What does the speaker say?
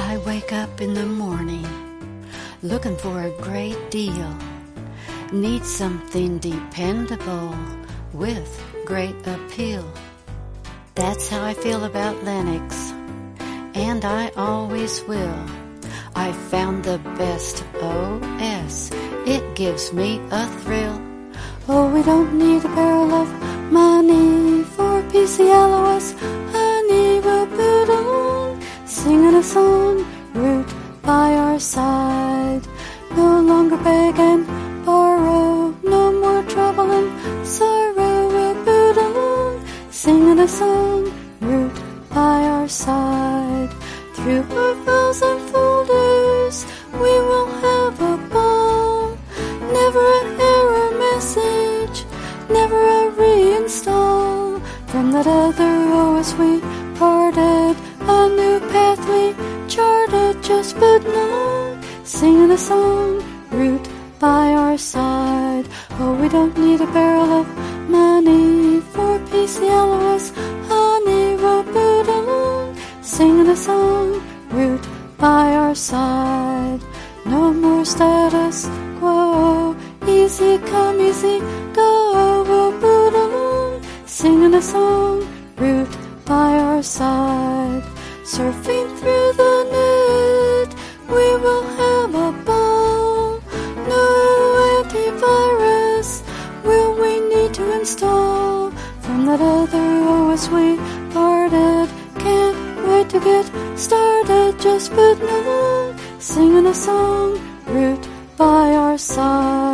I wake up in the morning looking for a great deal. Need something dependable with great appeal. That's how I feel about Linux, and I always will. I found the best OS. It gives me a thrill. Oh, we don't need a barrel of money for PCLOS. Honey, we'll boot along, singing a song, root by our side. No longer beg and borrow, no more trouble and sorrow. We'll boot along, singing a song, root by our side. Through our files and folders, we will have a ball. Never an error message, never a reinstall. From that other OS we parted, a new path we charted. Just booting along, singing a song, root by our side. Oh, we don't need a barrel of money for PCLOS. Honey, we'll boot along, singing a song, root by our side. No more status quo, easy come, easy go. We'll boot along, singing a song, root by our side. Surfing through the net, we will have a ball. No antivirus will we need to install. From that other OS we parted, can't wait to get started. Just booting along, singing a song, root by our side.